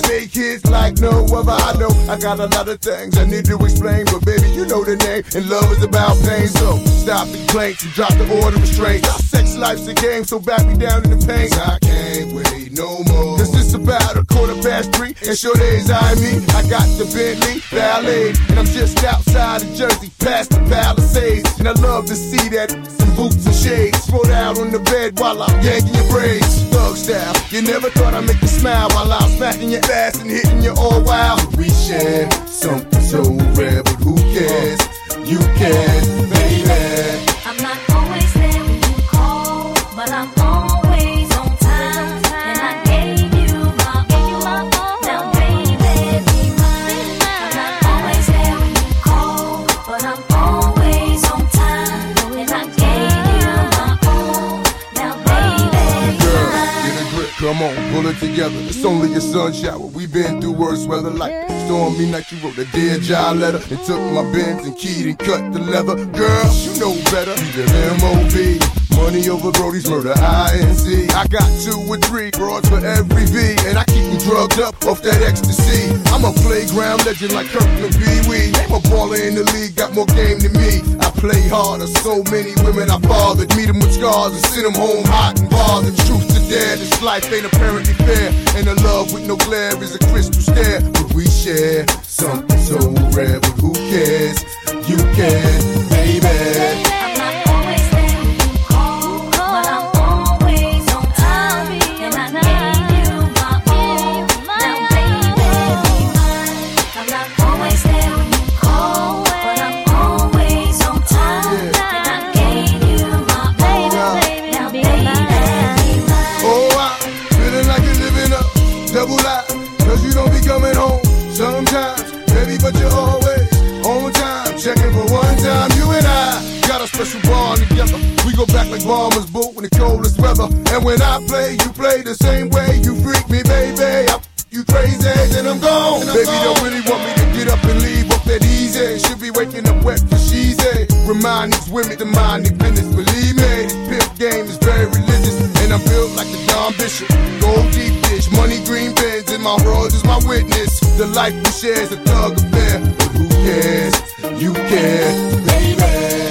make hits like no other. I know I got a lot of things I need to explain, but baby, you know the name, and love is about pain. So stop the complaints and drop the order of restraints. Our sex life's a game, so back me down in the pain. I can't wait no more. Cause it's about 3:15, and sure days I mean, I got the Bentley Ballet, and I'm just outside of Jersey, past the Palisades. And I love to see that, some boots and shades, spread out on the bed while I'm yanking your braids. Thug style, you never thought I'd make you smile while I'm smacking your ass and hitting you all wild. We share something so rare, but who cares? You can, baby. I'm not always there when you call, but I'm always on time. And I gave you my all. Now, baby, be mine. I'm not always there when you call, but I'm always on time. And I gave you my all. Now, baby, be mine. Get a grip, come on, pull it together. It's only a sun shower. We've been through worse weather like stormy night. You wrote a Dear John letter and took my Benz and keyed and cut the leather. Girl, you know better. You live M.O.B. Money over Brody's murder, INC. I got 2 or 3 broads for every V, and I keep them drugged up off that ecstasy. I'm a playground legend like Kirkland Pee Wee. I'm a baller in the league, got more game than me. I play harder, so many women I fathered. Meet them with scars and send them home hot and bothered. Truth to dare, this life ain't apparently fair, and a love with no glare is a crystal stare. But we share something so rare, but who cares? You can, baby. Double lie, cause you don't be coming home sometimes, baby, but you're always on time. Checking for one time, you and I got a special bond together. We go back like bombers, boot in the coldest weather. And when I play, you play the same way. You freak me, baby, you crazy, then I'm gone. Baby, don't really want me to get up and leave up that easy. Should be waking up wet for she's a. Remind these women to mind their business. Believe me, this pimp game is very religious, and I'm built like the Don Bishop. Gold deep dish, money green bins, and my road is my witness. The life we share is a thug affair, but who cares? You care, baby.